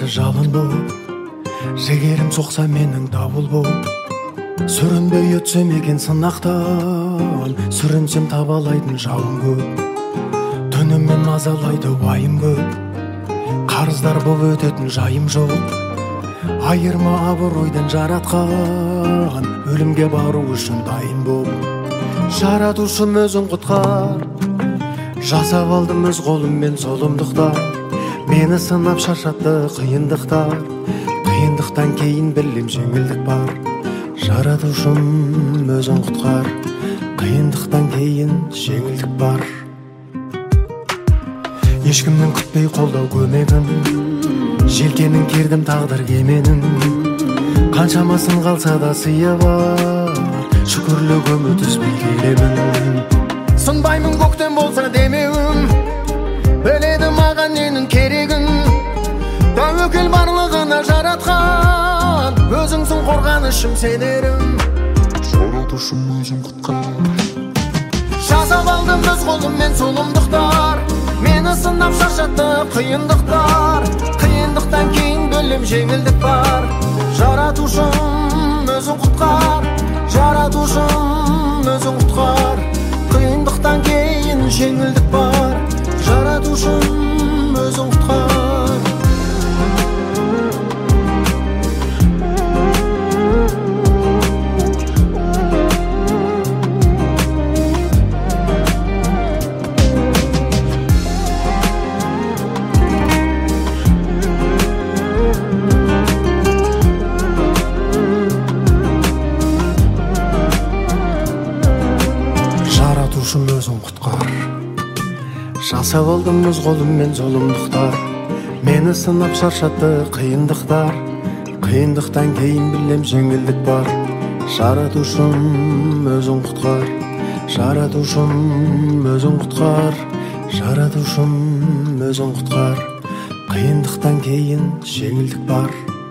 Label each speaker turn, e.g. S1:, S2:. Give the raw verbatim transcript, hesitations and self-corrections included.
S1: қарсы жалын боп, жігерім соқса менің дауыл боп, сүрінбей өтсем екен сынақтан, сүрінсем табалайтын жауын көп, түнімен мазалайды уайым көп, қарыздар боп өтетін жайым жоқ, айырма абыройдан жаратқан, өлімге бару үшін дайын боп, жаратушым өзің құтқар, жасап алдым өз қолыммен зұлымдықтар, мені сынап шаршатты қиындықтар, қиындықтан кейін білем жеңілдік бар, жаратушым өзің құтқар, қиындықтан кейін жеңілдік бар. Ешкімнің күтпей қолдау көмегін, желкенін кердім тағдыр кеменін, қаншамасын қалса да сыйы бар, шүкірлік үміт үзбей келемін. Сынбаймын көктем болса демеуім, біледі маған ненің керегін, тәуекел барлығына жаратқан, өзіңсің қорғанышым сенерім, жаратушым өзің құтқар. Жасап алдым өз қолыммен зұлымдықтар, мені сынап шаршатты қиындықтар, қиындықтан кейін білем жеңілдік бар, жаратушым өзің құтқар, жаратушым өзің құтқар, қиындықтан кейін жеңілдік бар, жаратушым өзің құтқар. Жаратушым өзің құтқар, жасап алдым өз қолыммен зұлымдықтар, мені сынап шаршатты қиындықтар, қиындықтан кейін білем жеңілдік бар, жаратушым өзің құтқар, жаратушым өзің құтқар, жаратушым өзің құтқар, қиындықтан кейін жеңілдік бар.